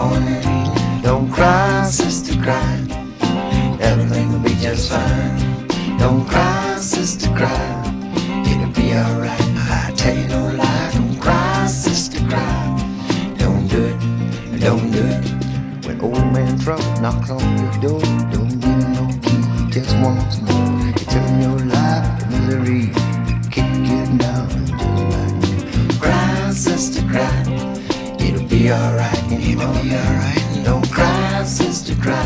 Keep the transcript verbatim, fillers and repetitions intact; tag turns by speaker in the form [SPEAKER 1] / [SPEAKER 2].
[SPEAKER 1] morning. Don't cry, sister, cry. Everything will be just fine. Don't cry, sister, cry. It'll be alright. I tell you no lie. Don't cry, sister, cry. Don't do it, don't do it. When old man trouble knocks on your door, don't give him no key, he just wants more. You tell him your life, the misery, kick you down just like you. Cry, sister, cry. It'll be alright, it'll be alright. Don't cry, sister, cry.